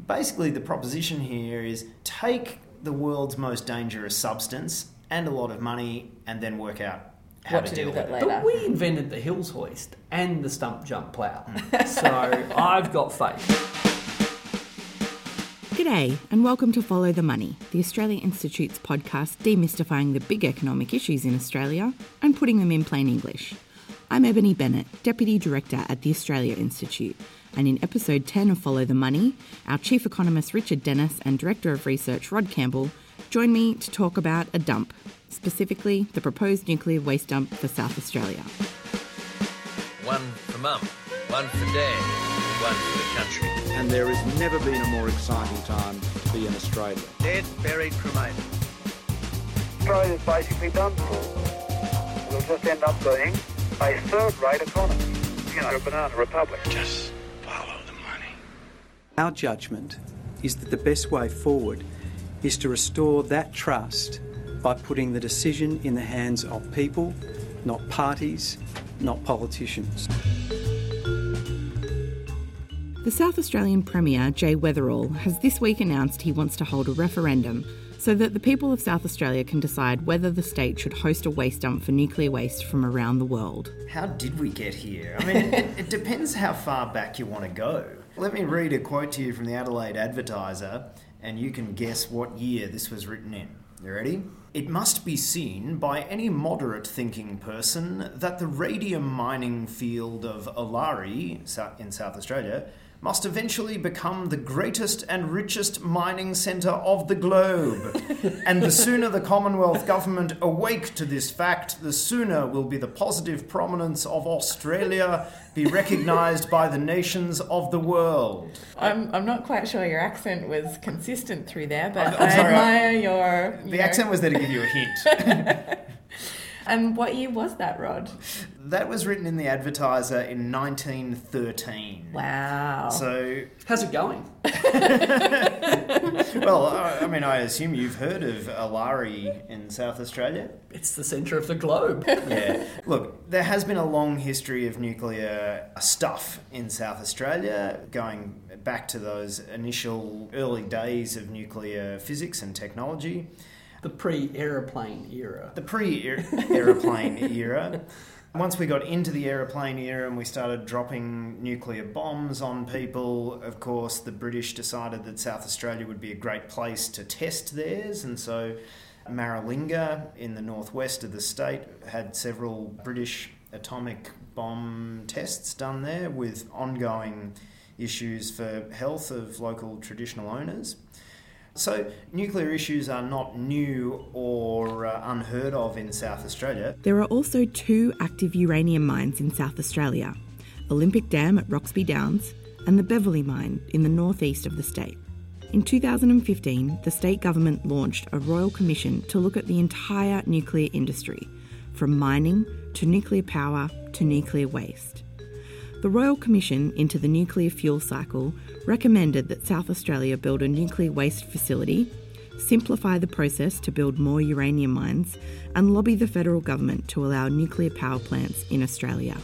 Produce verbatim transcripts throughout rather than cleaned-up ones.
Basically, the proposition here is take the world's most dangerous substance and a lot of money and then work out how what to, to deal do with with it it. later. But we invented the hills hoist and the stump jump plough. So I've got faith. G'day and welcome to Follow the Money, the Australia Institute's podcast demystifying the big economic issues in Australia and putting them in plain English. I'm Ebony Bennett, Deputy Director at the Australia Institute, and in episode ten of Follow the Money, our Chief Economist Richard Dennis and Director of Research Rod Campbell join me to talk about a dump, specifically the proposed nuclear waste dump for South Australia. One for Mum, one for Dad, one for the country. And there has never been a more exciting time to be in Australia. Dead, buried, cremated. Australia's basically done for. We'll just end up being a third-rate economy. You know, a banana republic. Just follow the money. Our judgment is that the best way forward is to restore that trust by putting the decision in the hands of people, not parties, not politicians. The South Australian Premier, Jay Weatherill, has this week announced he wants to hold a referendum so that the people of South Australia can decide whether the state should host a waste dump for nuclear waste from around the world. How did we get here? I mean, it, it depends how far back you want to go. Let me read a quote to you from the Adelaide Advertiser, and you can guess what year this was written in. You ready? It must be seen by any moderate-thinking person that the radium mining field of Alari in South Australia must eventually become the greatest and richest mining centre of the globe. And the sooner the Commonwealth Government awake to this fact, the sooner will be the positive prominence of Australia be recognised by the nations of the world. I'm I'm not quite sure your accent was consistent through there, but I'm I sorry, admire your... The your... accent was there to give you a hint. And what year was that, Rod? That was written in the Advertiser in nineteen thirteen. Wow. So, How's it going? well, I I mean, I assume you've heard of Alari in South Australia? It's the centre of the globe. Yeah. Look, there has been a long history of nuclear stuff in South Australia, going back to those initial early days of nuclear physics and technology. The pre-aeroplane era. The pre-aeroplane era. Once we got into the aeroplane era and we started dropping nuclear bombs on people, of course, the British decided that South Australia would be a great place to test theirs. And so Maralinga in the northwest of the state had several British atomic bomb tests done there with ongoing issues for health of local traditional owners. So nuclear issues are not new or uh, unheard of in South Australia. There are also two active uranium mines in South Australia, Olympic Dam at Roxby Downs and the Beverley Mine in the northeast of the state. In two thousand fifteen, the state government launched a royal commission to look at the entire nuclear industry, from mining to nuclear power to nuclear waste. The Royal Commission into the nuclear fuel cycle recommended that South Australia build a nuclear waste facility, simplify the process to build more uranium mines, and lobby the federal government to allow nuclear power plants in Australia.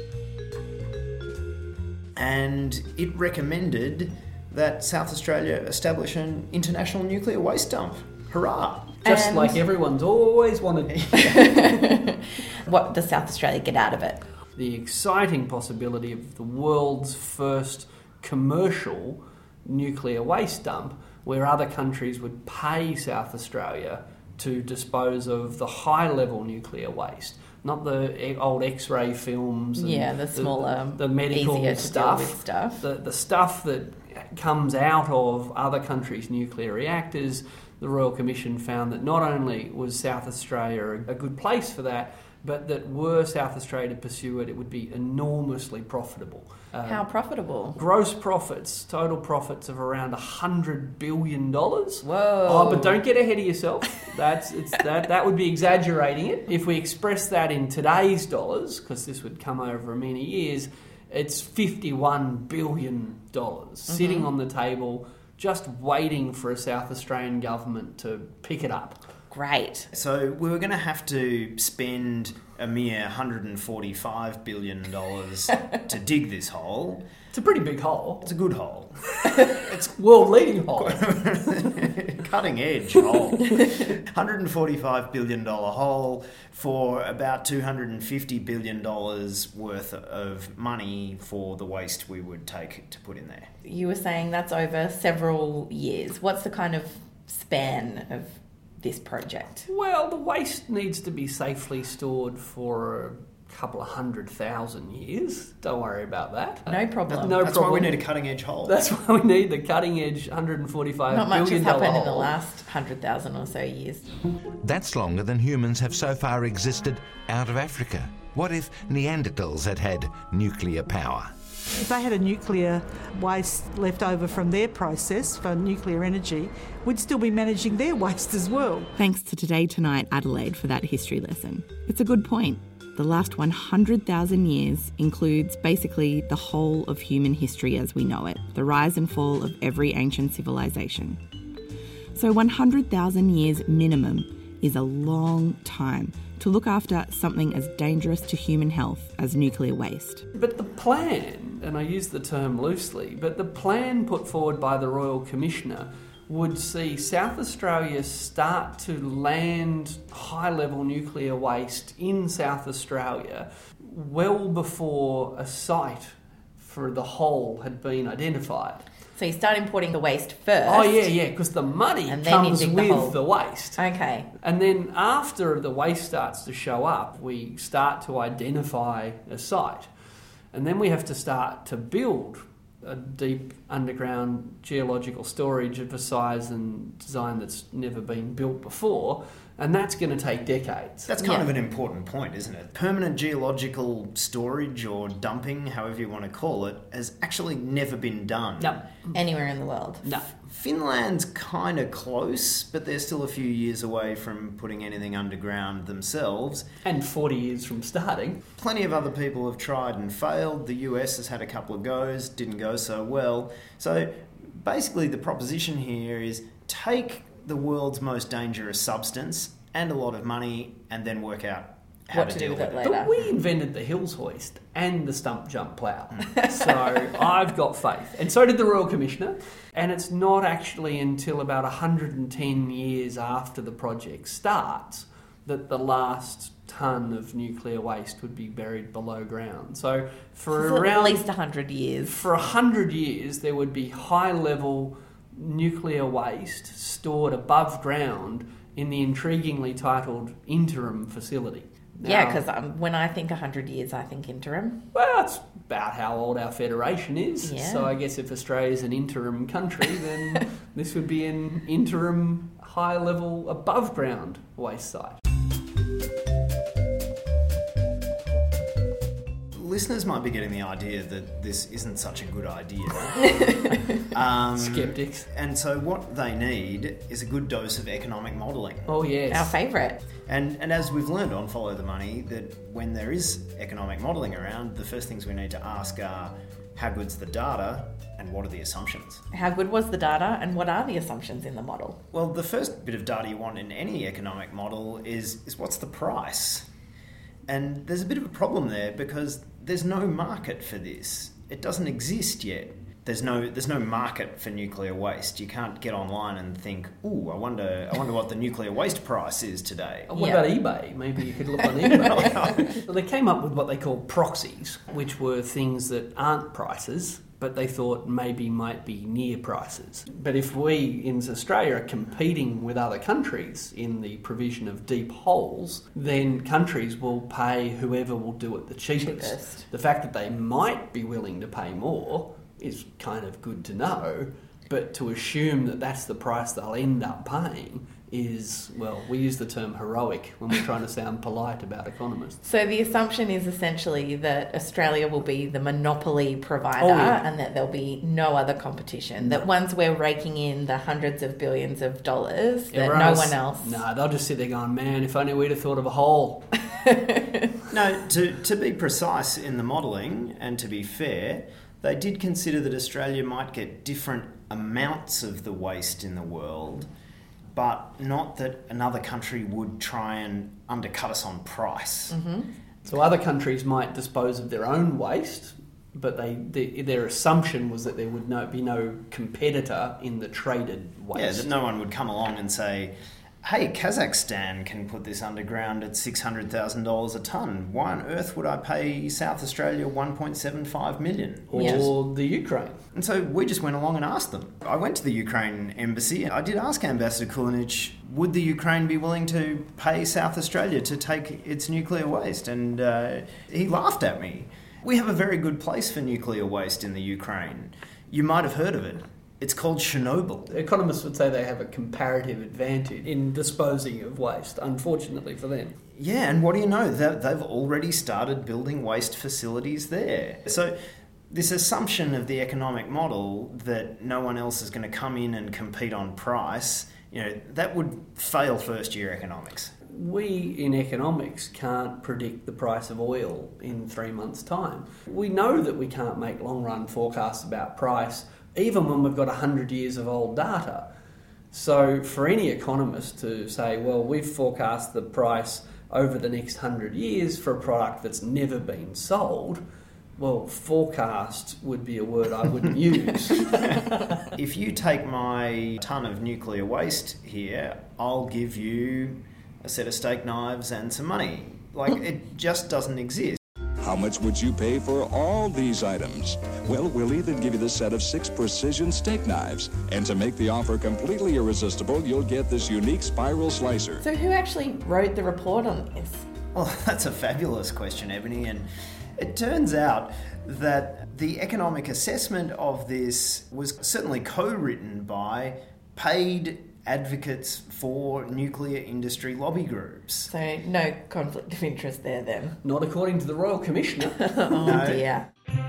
And it recommended that South Australia establish an international nuclear waste dump. Hurrah! Just And- like everyone's always wanted. What does South Australia get out of it? The exciting possibility of the world's first commercial nuclear waste dump, where other countries would pay South Australia to dispose of the high-level nuclear waste, not the old X-ray films. And Yeah, the smaller, the, the medical easier to stuff, deal with stuff. The the stuff that comes out of other countries' nuclear reactors. The Royal Commission found that not only was South Australia a good place for that, but that were South Australia to pursue it, it would be enormously profitable. Um, How profitable? Gross profits, total profits of around one hundred billion dollars. Whoa. Oh, but don't get ahead of yourself. That's it's that That would be exaggerating it. If we express that in today's dollars, because this would come over many years, it's fifty-one billion dollars mm-hmm. sitting on the table just waiting for a South Australian government to pick it up. Great. So we were going to have to spend a mere one hundred forty-five billion dollars to dig this hole. It's a pretty big hole. It's a good hole. It's world-leading hole. Cutting edge hole. one hundred forty-five billion dollars hole for about two hundred fifty billion dollars worth of money for the waste we would take to put in there. You were saying that's over several years. What's the kind of span of this project? Well, the waste needs to be safely stored for a couple of hundred thousand years. Don't worry about that. No problem. No That's problem. why we need a cutting edge hole. That's why we need the cutting edge one hundred forty-five Not much has billion happened dollar in the hole. last one hundred thousand or so years. That's longer than humans have so far existed out of Africa. What if Neanderthals had had nuclear power? If they had a nuclear waste left over from their process for nuclear energy, we'd still be managing their waste as well. Thanks to Today Tonight Adelaide for that history lesson. It's a good point. The last one hundred thousand years includes basically the whole of human history as we know it, the rise and fall of every ancient civilization. So one hundred thousand years minimum is a long time to look after something as dangerous to human health as nuclear waste. But the plan, and I use the term loosely, but the plan put forward by the Royal Commissioner would see South Australia start to land high-level nuclear waste in South Australia well before a site for the whole had been identified. So you start importing the waste first. Oh, yeah, yeah, because the money And then you comes dig the with hole. the waste. Okay. And then after the waste starts to show up, we start to identify a site. And then we have to start to build a deep underground geological storage of a size and design that's never been built before. And that's going to take decades. That's kind Yeah. of an important point, isn't it? Permanent geological storage or dumping, however you want to call it, has actually never been done. No. Anywhere in the world. No. Finland's kind of close, but they're still a few years away from putting anything underground themselves. And forty years from starting. Plenty of other people have tried and failed. The U S has had a couple of goes, didn't go so well. So basically the proposition here is take the world's most dangerous substance and a lot of money and then work out how What to, to deal do with with it it. later. But we invented the hills hoist and the stump jump plough. So I've got faith. And so did the Royal Commissioner. And it's not actually until about one hundred ten years after the project starts that the last tonne of nuclear waste would be buried below ground. So for So around at least one hundred years. for one hundred years there would be high-level nuclear waste stored above ground in the intriguingly titled interim facility. Yeah, Now- because um, when I think one hundred years, I think interim. Well, that's about how old our federation is. Yeah. So I guess if Australia's an interim country, then this would be an interim high-level above-ground waste site. Listeners might be getting the idea that this isn't such a good idea. um, Skeptics. And so what they need is a good dose of economic modelling. Oh, yes. Our favourite. And and as we've learned on Follow the Money, that when there is economic modelling around, the first things we need to ask are how good's the data and what are the assumptions? How good was the data and what are the assumptions in the model? Well, the first bit of data you want in any economic model is, is what's the price? And there's a bit of a problem there because there's no market for this. It doesn't exist yet. There's no there's no market for nuclear waste. You can't get online and think, ooh, I wonder I wonder what the nuclear waste price is today. What Yeah. about eBay? Maybe you could look on eBay. Well, they came up with what they call proxies, which were things that aren't prices, but they thought maybe might be near prices. But if we in Australia are competing with other countries in the provision of deep holes, then countries will pay whoever will do it the cheapest. Cheapest. The fact that they might be willing to pay more is kind of good to know, but to assume that that's the price they'll end up paying is, well, we use the term heroic when we're trying to sound polite about economists. So the assumption is essentially that Australia will be the monopoly provider Oh, yeah. and that there'll be no other competition. That once we're raking in the hundreds of billions of dollars, that Everyone no else- one else... No, they'll just sit there going, man, if only we'd have thought of a hole. No, to, to be precise in the modelling and to be fair, they did consider that Australia might get different amounts of the waste in the world, but not that another country would try and undercut us on price. Mm-hmm. So other countries might dispose of their own waste but they, they their assumption was that there would no, be no competitor in the traded waste. Yeah, that no one would come along and say, hey, Kazakhstan can put this underground at six hundred thousand dollars a tonne. Why on earth would I pay South Australia one point seven five million dollars? Or yes. the Ukraine. And so we just went along and asked them. I went to the Ukraine embassy. I did ask Ambassador Kulinich, would the Ukraine be willing to pay South Australia to take its nuclear waste? And uh, he laughed at me. We have a very good place for nuclear waste in the Ukraine. You might have heard of it. It's called Chernobyl. Economists would say they have a comparative advantage in disposing of waste, unfortunately for them. Yeah, and what do you know? They've already started building waste facilities there. So this assumption of the economic model that no one else is going to come in and compete on price, you know, that would fail first-year economics. We in economics can't predict the price of oil in three months' time. We know that we can't make long-run forecasts about price even when we've got one hundred years of old data. So for any economist to say, well, we've forecast the price over the next one hundred years for a product that's never been sold, well, forecast would be a word I wouldn't use. If you take my tonne of nuclear waste here, I'll give you a set of steak knives and some money. Like, it just doesn't exist. How much would you pay for all these items? Well, we'll even give you the set of six precision steak knives. And to make the offer completely irresistible, you'll get this unique spiral slicer. So who actually wrote the report on this? Well, that's a fabulous question, Ebony, and it turns out that the economic assessment of this was certainly co-written by paid advocates for nuclear industry lobby groups. So no conflict of interest there then? Not according to the Royal Commissioner. Oh no. Dear.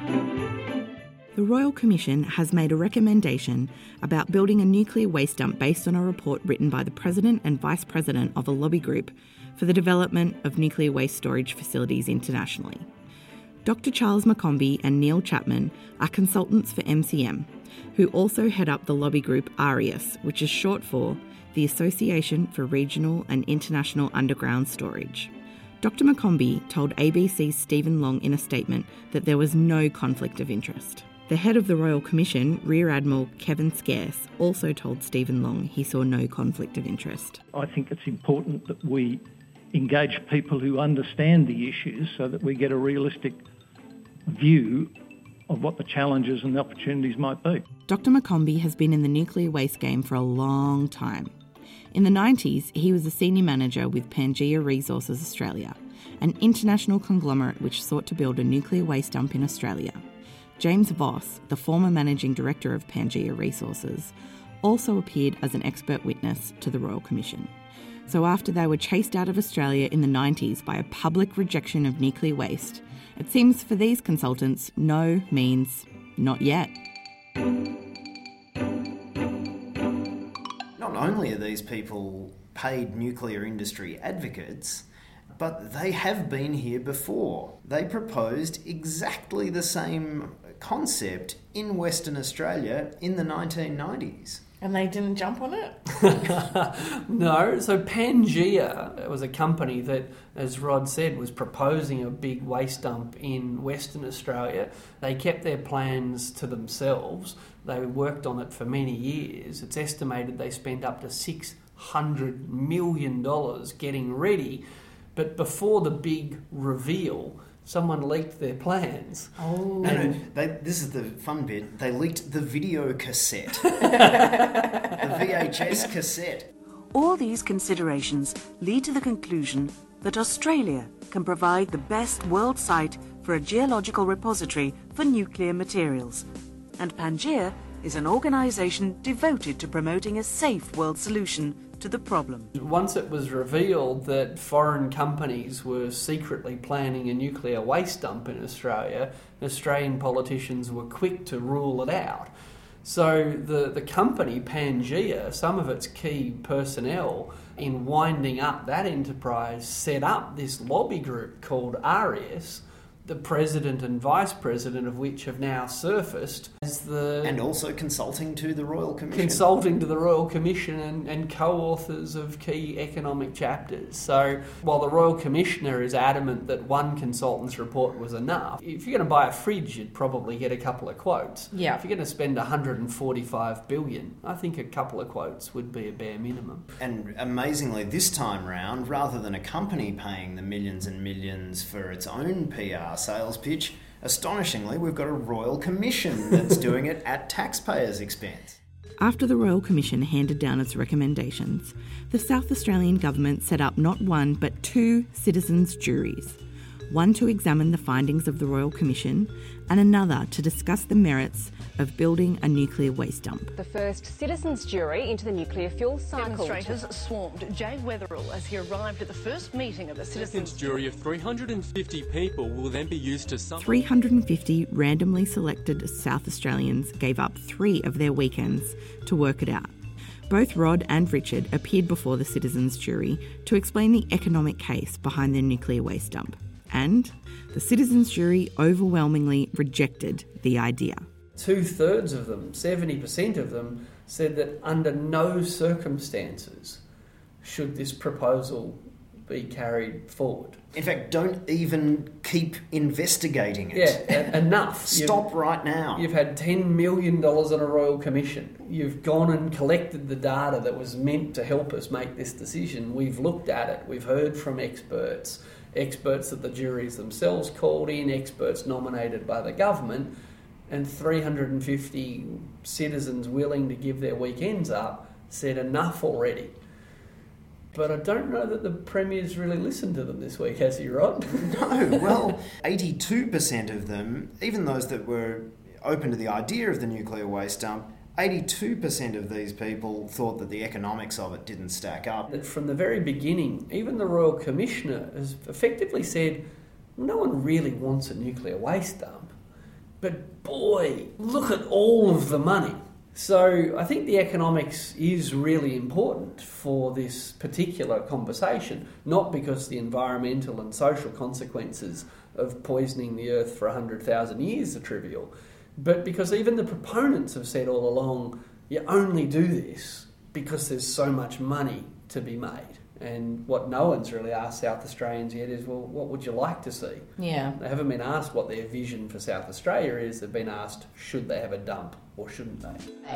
The Royal Commission has made a recommendation about building a nuclear waste dump based on a report written by the President and Vice President of a lobby group for the development of nuclear waste storage facilities internationally. Doctor Charles McCombie and Neil Chapman are consultants for M C M, who also head up the lobby group ARIUS, which is short for the Association for Regional and International Underground Storage. Doctor McCombie told A B C's Stephen Long in a statement that there was no conflict of interest. The head of the Royal Commission, Rear Admiral Kevin Scarce, also told Stephen Long he saw no conflict of interest. I think it's important that we engage people who understand the issues so that we get a realistic view of what the challenges and the opportunities might be. Doctor McCombie has been in the nuclear waste game for a long time. In the nineties, he was a senior manager with Pangaea Resources Australia, an international conglomerate which sought to build a nuclear waste dump in Australia. James Voss, the former managing director of Pangaea Resources, also appeared as an expert witness to the Royal Commission. So after they were chased out of Australia in the nineties by a public rejection of nuclear waste, it seems for these consultants, no means not yet. Not only are these people paid nuclear industry advocates, but they have been here before. They proposed exactly the same concept in Western Australia in the nineteen nineties. And they didn't jump on it? No. So Pangaea was a company that, as Rod said, was proposing a big waste dump in Western Australia. They kept their plans to themselves. They worked on it for many years. It's estimated they spent up to six hundred million dollars getting ready. But before the big reveal, someone leaked their plans. Oh. No, no, they, this is the fun bit. They leaked the video cassette. The V H S cassette. All these considerations lead to the conclusion that Australia can provide the best world site for a geological repository for nuclear materials. And Pangaea is an organisation devoted to promoting a safe world solution to the problem. Once it was revealed that foreign companies were secretly planning a nuclear waste dump in Australia, Australian politicians were quick to rule it out. So the, the company, Pangaea, some of its key personnel in winding up that enterprise set up this lobby group called ARIUS the president and vice president of which have now surfaced as the... And also consulting to the Royal Commission. Consulting to the Royal Commission and, and co-authors of key economic chapters. So while the Royal Commissioner is adamant that one consultant's report was enough, if you're going to buy a fridge, you'd probably get a couple of quotes. Yeah. If you're going to spend one hundred forty-five billion dollars, I think a couple of quotes would be a bare minimum. And amazingly, this time round, rather than a company paying the millions and millions for its own P R sales pitch, astonishingly, we've got a Royal Commission that's doing it at taxpayers' expense. After the Royal Commission handed down its recommendations, the South Australian government set up not one but two citizens' juries, one to examine the findings of the Royal Commission and another to discuss the merits of building a nuclear waste dump. The first citizens' jury into the nuclear fuel cycle. Demonstrators swarmed Jay Weatherill as he arrived at the first meeting of the citizens' jury of three hundred fifty people will then be used to some... three hundred fifty randomly selected South Australians gave up three of their weekends to work it out. Both Rod and Richard appeared before the citizens' jury to explain the economic case behind the nuclear waste dump. And the citizens' jury overwhelmingly rejected the idea. Two-thirds of them, seventy percent of them, said that under no circumstances should this proposal be carried forward. In fact, don't even keep investigating it. Yeah, enough. Stop you've, right now. You've had ten million dollars on a Royal Commission. You've gone and collected the data that was meant to help us make this decision. We've looked at it. We've heard from experts, experts that the juries themselves called in, experts nominated by the government, and three hundred fifty citizens willing to give their weekends up said enough already. But I don't know that the Premier's really listened to them this week, has he, Rod? No, well, eighty-two percent of them, even those that were open to the idea of the nuclear waste dump, eighty-two percent of these people thought that the economics of it didn't stack up. That from the very beginning, even the Royal Commissioner has effectively said, no one really wants a nuclear waste dump. But boy, look at all of the money. So I think the economics is really important for this particular conversation, not because the environmental and social consequences of poisoning the earth for one hundred thousand years are trivial, but because even the proponents have said all along, you only do this because there's so much money to be made. And what no one's really asked South Australians yet is, well, what would you like to see? Yeah. They haven't been asked what their vision for South Australia is. They've been asked, should they have a dump or shouldn't they?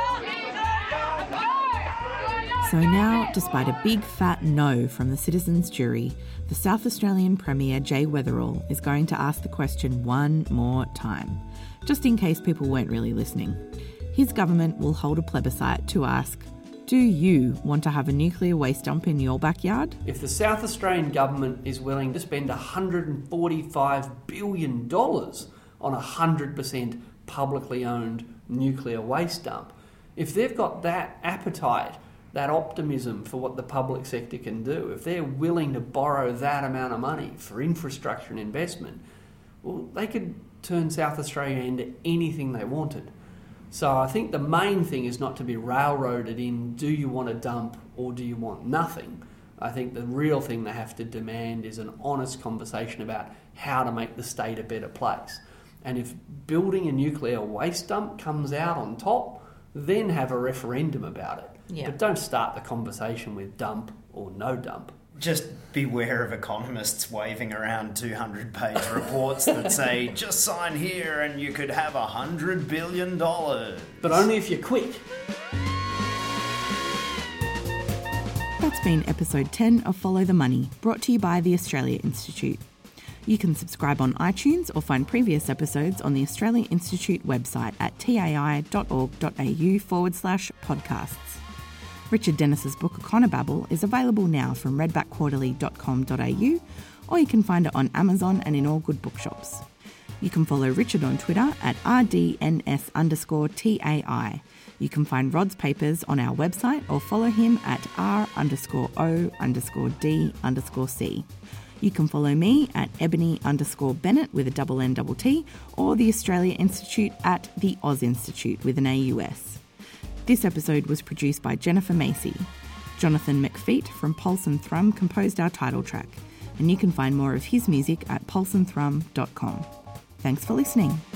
So now, despite a big fat no from the citizens' jury, the South Australian Premier Jay Weatherill is going to ask the question one more time, just in case people weren't really listening. His government will hold a plebiscite to ask, do you want to have a nuclear waste dump in your backyard? If the South Australian government is willing to spend one hundred forty-five billion dollars on a one hundred percent publicly owned nuclear waste dump, if they've got that appetite, that optimism for what the public sector can do, if they're willing to borrow that amount of money for infrastructure and investment, well, they could turn South Australia into anything they wanted. So I think the main thing is not to be railroaded in, do you want a dump or do you want nothing? I think the real thing they have to demand is an honest conversation about how to make the state a better place. And if building a nuclear waste dump comes out on top, then have a referendum about it. Yeah. But don't start the conversation with dump or no dump. Just beware of economists waving around two hundred page reports that say, just sign here and you could have one hundred billion dollars. But only if you're quick. That's been episode ten of Follow the Money, brought to you by the Australia Institute. You can subscribe on iTunes or find previous episodes on the Australia Institute website at tai.org.au forward slash podcasts. Richard Dennis's book Econobabble is available now from redback quarterly dot com dot a u, or you can find it on Amazon and in all good bookshops. You can follow Richard on Twitter at R D N S underscore T A I. You can find Rod's papers on our website or follow him at R underscore O underscore D underscore C. You can follow me at Ebony underscore Bennett with a double N double T, or the Australia Institute at the Oz Institute with an A U S. This episode was produced by Jennifer Macy. Jonathan McFeet from Pulse and Thrum composed our title track, and you can find more of his music at pulseandthrum dot com. Thanks for listening.